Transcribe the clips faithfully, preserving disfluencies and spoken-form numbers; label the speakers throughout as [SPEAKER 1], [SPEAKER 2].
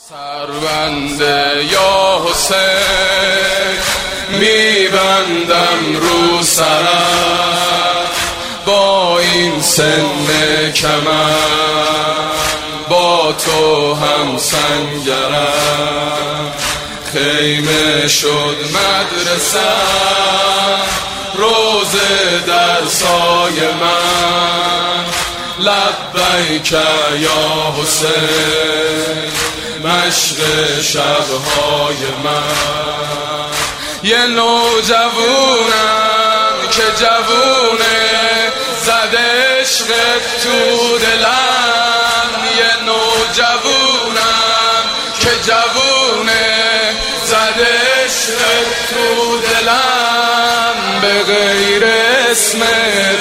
[SPEAKER 1] سربنده یا حسین میبندم رو سرم، با این سن کمر با تو هم سنگرم. خیمه شد مدرسه روزه در سایه من، لبیک یا حسین مشق شبهای من. یه نوجوونم که جوونه زد عشق تو دلم، یه نوجوونم که جوونه زد عشق تو دلم. به غیر اسمت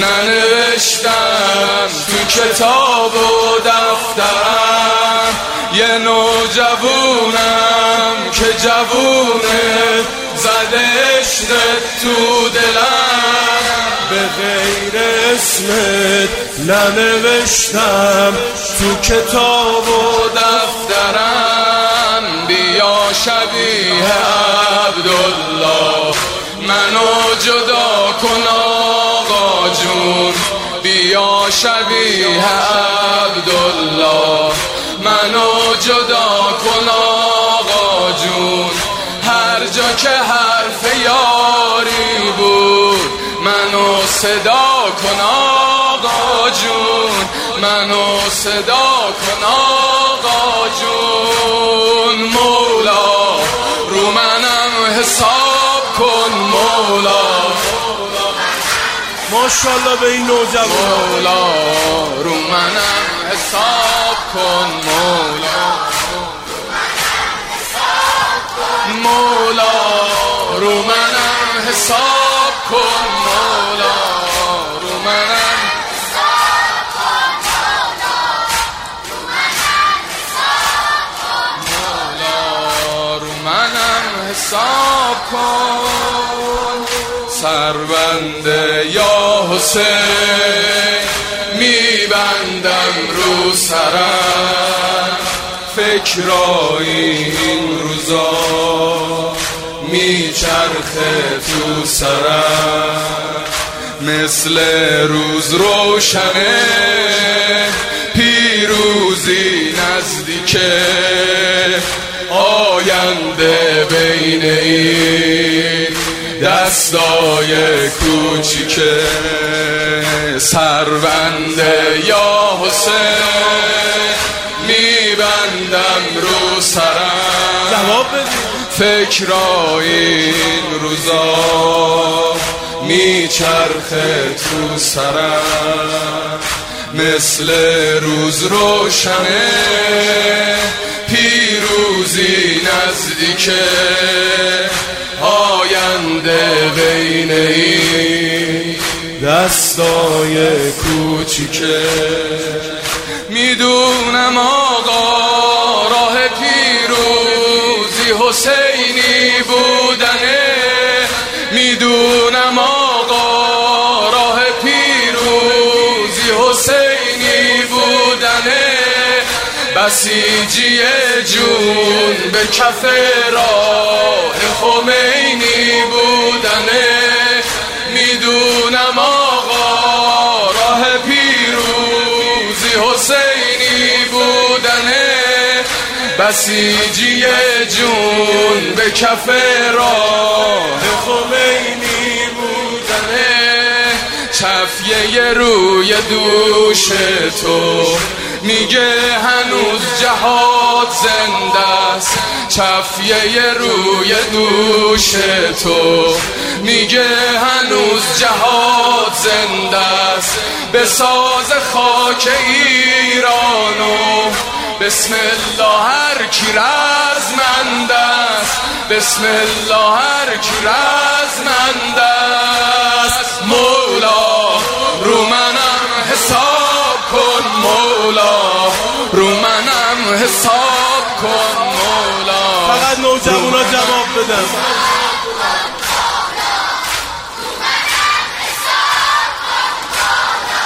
[SPEAKER 1] ننوشتم تو کتاب و دفترم، یه نوجوونم که جوونه زد عشق تو دلم.
[SPEAKER 2] به غیر اسمت ننوشتم تو کتاب و
[SPEAKER 1] دفترم. بیا شبیه عبدالله منو جدا کن آقا جون، بیا شبیه عبدالله منو جدا کن آقا جون. هر جا که حرف یاری بود منو صدا کن آقا جون، منو صدا کن آقا جون. مولا رو منم حساب کن مولا،
[SPEAKER 2] ماشاءالله به این نوجوان.
[SPEAKER 1] مولا رو منم حساب کن مولا، مولا رو منم حساب کن مولا، رو منم حساب کن مولا، رو منم حساب کن. سربنده یا حسین میبندم رو سرم، فکرای این روزا میچرخه تو سرم. مثل روز روشنه پیروزی نزدیکه، آینده بین این دستای کوچیکه. سربنده یا حسین میبندم رو سرم،
[SPEAKER 2] جواب بدید.
[SPEAKER 1] فکرای این روزا میچرخه تو سرم. مثل روز روشنه پیروزی نزدیکه، آینده بین این دستای کوچیکه. میدونم آقا راه پیروزی حسینی بودنه، میدونم آقا راه پیروزی حسینی بودنه. بسیجی جون به کف راه خمینی بودنه، میدونم آقا راه پیروزی حسینی بودنه. بسیجی جون به کف راه خمینی بودنه. چفیه روی دوش تو میگه هنوز جهاد زنده است، چفیه روی دوش تو میگه هنوز جهاد زنده است. به ساز خاک ایرانو بسم الله هر کی رزمند است، بسم الله هر کی رزمند است. مولا رو منم حساب کن مولا، رو منم حساب کن مولا.
[SPEAKER 2] فقط نوجوانا جواب بدن.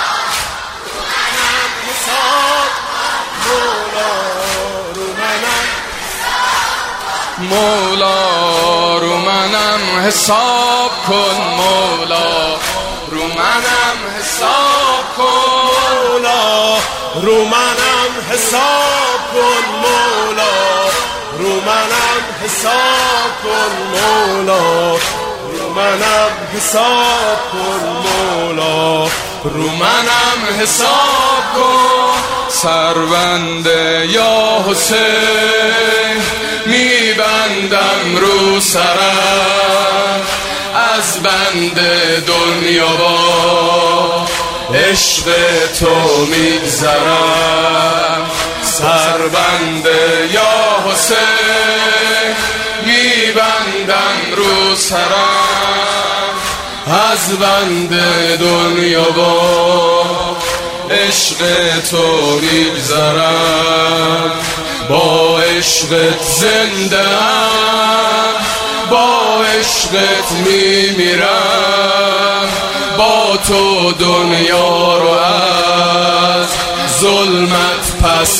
[SPEAKER 2] مولا رو منم
[SPEAKER 1] مولا رو منم حساب کن مولا رو منم حساب کن
[SPEAKER 2] مولا رو منم حساب کن مولا رو منم حساب کن مولا رو منم حساب کن مولا
[SPEAKER 1] رو منم حساب کن سربنده یا حسین میبندم رو سرم از بند دنیا با عشق تو میگذرم سربنده یا حسین میبندم رو سرم از بند دنیا با عشق تو میگذرم با عشقت زنده ام با عشقت میمیرم با تو دنیا رو از ظلمت پس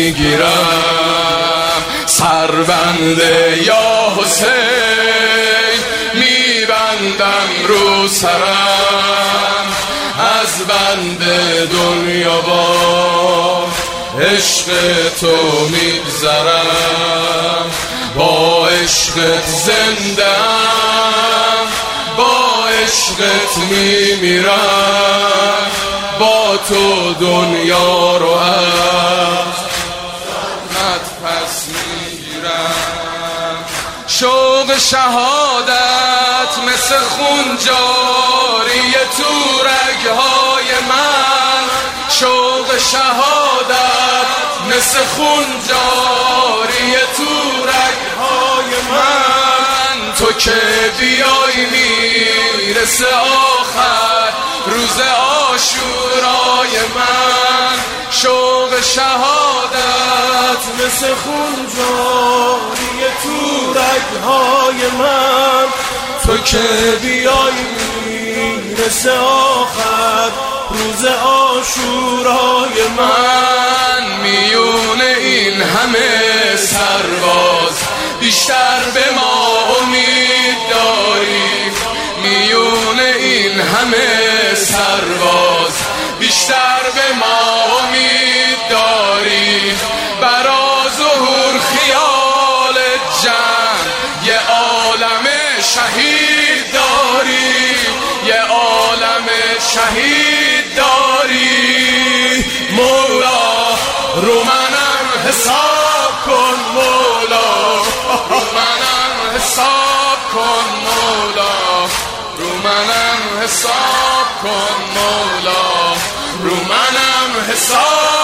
[SPEAKER 1] میگیرم سربنده یا حسین میبندم رو سرم از بند دنیا با عشق تو میگذرم با عشقت زنده‌ام با عشقت میمیرم با تو دنیا رو از ظلمت پس میگیرم شوق شهادت مثل خون جاری تو رگ‌های من شوق شهادت مثل خون جاری تو رگ‌های من تو که بیای میرسه آخر روز عاشورای من شوق شهادت
[SPEAKER 2] مثل خون جاری تو رگ‌های من تو که بیای میرسه آخر روز عاشورای
[SPEAKER 1] من میون این همه سرباز بیشتر به ما امید داریم میون این همه سرباز بیشتر به ما امید داریم برا ظهور خیال جمع یه عالم شهید داریم یه عالم شهید داری مولا رو منم حساب کن مولا رو منم حساب کن مولا رو منم حساب کن مولا رو منم حساب